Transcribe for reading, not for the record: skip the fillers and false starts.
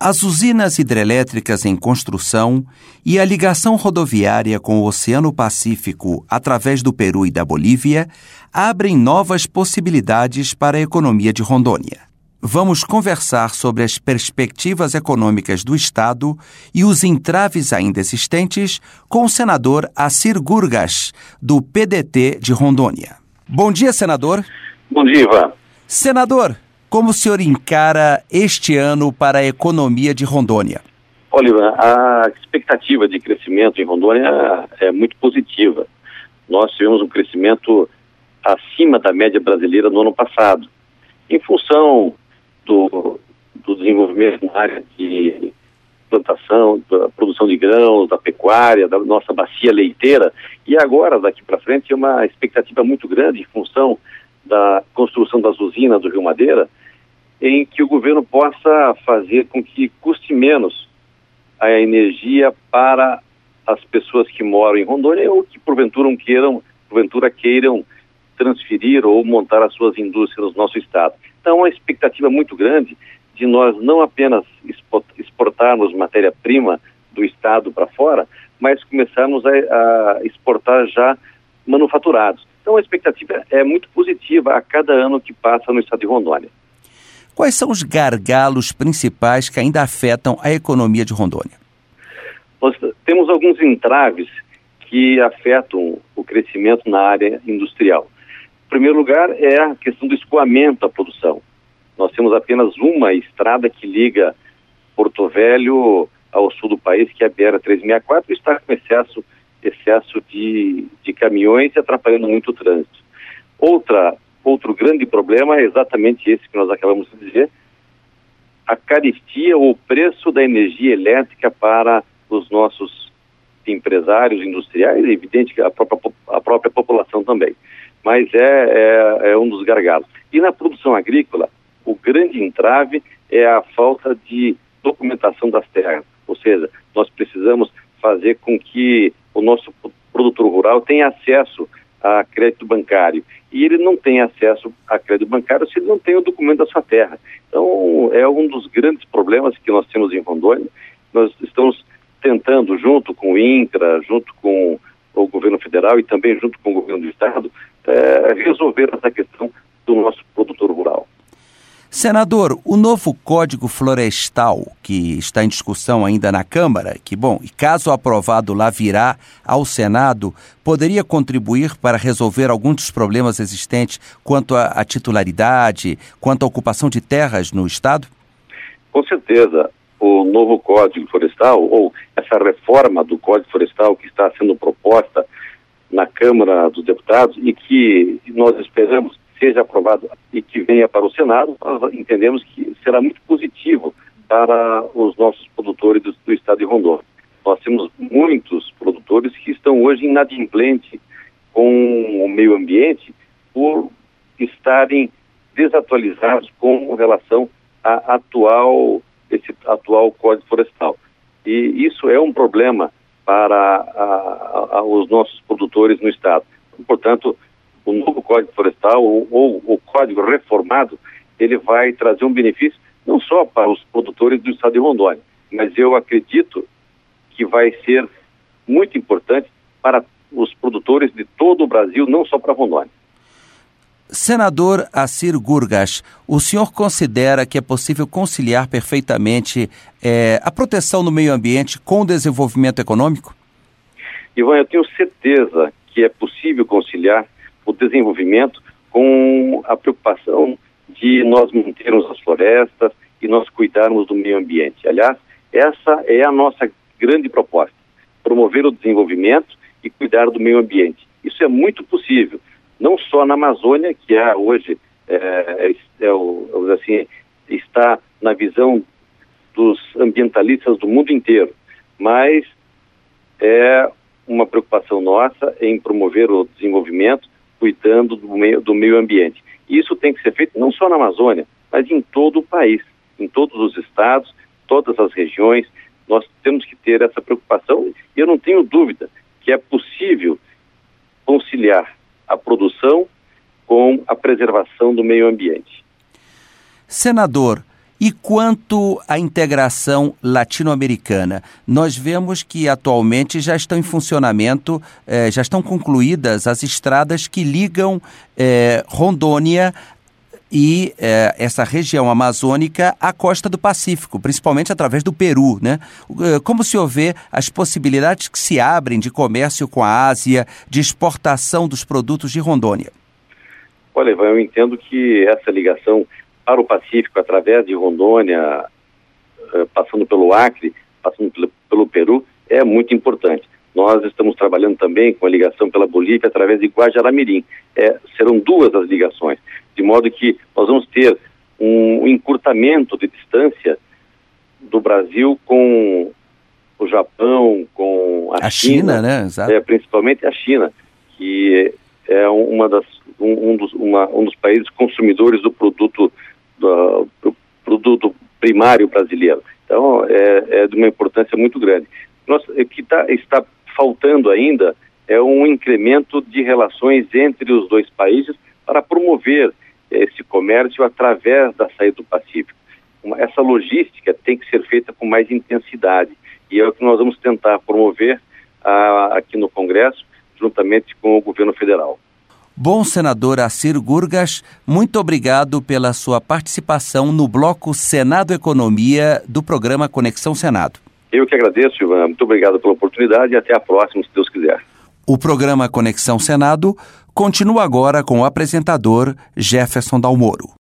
As usinas hidrelétricas em construção e a ligação rodoviária com o Oceano Pacífico através do Peru e da Bolívia abrem novas possibilidades para a economia de Rondônia. Vamos conversar sobre as perspectivas econômicas do Estado e os entraves ainda existentes com o senador Assir Gurgás, do PDT de Rondônia. Bom dia, senador. Bom dia, Ivan. Senador, como o senhor encara este ano para a economia de Rondônia? Olha, Ivan, a expectativa de crescimento em Rondônia é muito positiva. Nós tivemos um crescimento acima da média brasileira no ano passado, em função do desenvolvimento na área de plantação, da produção de grãos, da pecuária, da nossa bacia leiteira, e agora, daqui para frente, é uma expectativa muito grande em função da construção das usinas do Rio Madeira, em que o governo possa fazer com que custe menos a energia para as pessoas que moram em Rondônia ou que porventura queiram transferir ou montar as suas indústrias no nosso estado. Então, uma expectativa muito grande de nós não apenas exportarmos matéria-prima do estado para fora, mas começarmos a exportar já manufaturados. Então, a expectativa é muito positiva a cada ano que passa no estado de Rondônia. Quais são os gargalos principais que ainda afetam a economia de Rondônia? Nós temos alguns entraves que afetam o crescimento na área industrial. Em primeiro lugar, é a questão do escoamento da produção. Nós temos apenas uma estrada que liga Porto Velho ao sul do país, que é a BR-364, e está com excesso de caminhões e atrapalhando muito o trânsito. Outro grande problema é exatamente esse que nós acabamos de dizer, a carestia ou o preço da energia elétrica para os nossos empresários industriais, é evidente que a própria população também. Mas é um dos gargalos. E na produção agrícola, o grande entrave é a falta de documentação das terras. Ou seja, nós precisamos fazer com que o nosso produtor rural tenha acesso a crédito bancário. E ele não tem acesso a crédito bancário se ele não tem o documento da sua terra. Então, é um dos grandes problemas que nós temos em Rondônia. Nós estamos tentando, junto com o INCRA, junto com o governo federal e também junto com o governo do estado, resolver essa questão do nosso produtor rural. Senador, o novo Código Florestal, que está em discussão ainda na Câmara, e caso aprovado lá virá ao Senado, poderia contribuir para resolver alguns dos problemas existentes quanto à titularidade, quanto à ocupação de terras no Estado? Com certeza. O novo Código Florestal, ou essa reforma do Código Florestal que está sendo proposta na Câmara dos Deputados e que nós esperamos seja aprovado e que venha para o Senado, nós entendemos que será muito positivo para os nossos produtores do estado de Rondônia. Nós temos muitos produtores que estão hoje inadimplentes com o meio ambiente por estarem desatualizados com relação esse atual Código Florestal. E isso é um problema para os nossos produtores no estado. Portanto, o novo Código Florestal ou o Código reformado, ele vai trazer um benefício não só para os produtores do estado de Rondônia, mas eu acredito que vai ser muito importante para os produtores de todo o Brasil, não só para Rondônia. Senador Assir Gurgás, o senhor considera que é possível conciliar perfeitamente a proteção do meio ambiente com o desenvolvimento econômico? Ivan, eu tenho certeza que é possível conciliar o desenvolvimento com a preocupação de nós mantermos as florestas e nós cuidarmos do meio ambiente. Aliás, essa é a nossa grande proposta, promover o desenvolvimento e cuidar do meio ambiente. Isso é muito possível, não só na Amazônia, que hoje está na visão dos ambientalistas do mundo inteiro, mas é uma preocupação nossa em promover o desenvolvimento, cuidando do meio ambiente. E isso tem que ser feito não só na Amazônia, mas em todo o país, em todos os estados, todas as regiões. Nós temos que ter essa preocupação e eu não tenho dúvida que é possível conciliar a produção com a preservação do meio ambiente. Senador, E quanto à integração latino-americana, nós vemos que atualmente já estão em funcionamento, já estão concluídas as estradas que ligam Rondônia e essa região amazônica à costa do Pacífico, principalmente através do Peru, né? Como o senhor vê as possibilidades que se abrem de comércio com a Ásia, de exportação dos produtos de Rondônia? Olha, Ivan, eu entendo que essa ligação para o Pacífico, através de Rondônia, passando pelo Acre, passando pelo Peru, é muito importante. Nós estamos trabalhando também com a ligação pela Bolívia através de Guajará-Mirim. Serão duas as ligações, de modo que nós vamos ter um encurtamento de distância do Brasil com o Japão, com a China, né? Exato. Principalmente a China, que é um dos países consumidores do produto primário brasileiro. Então, é de uma importância muito grande. O que está faltando ainda é um incremento de relações entre os dois países para promover esse comércio através da saída do Pacífico. Essa logística tem que ser feita com mais intensidade e é o que nós vamos tentar promover aqui no Congresso, juntamente com o governo federal. Bom, senador Assir Gurgás, muito obrigado pela sua participação no bloco Senado Economia do programa Conexão Senado. Eu que agradeço, Ivan. Muito obrigado pela oportunidade e até a próxima, se Deus quiser. O programa Conexão Senado continua agora com o apresentador Jefferson Dalmoro.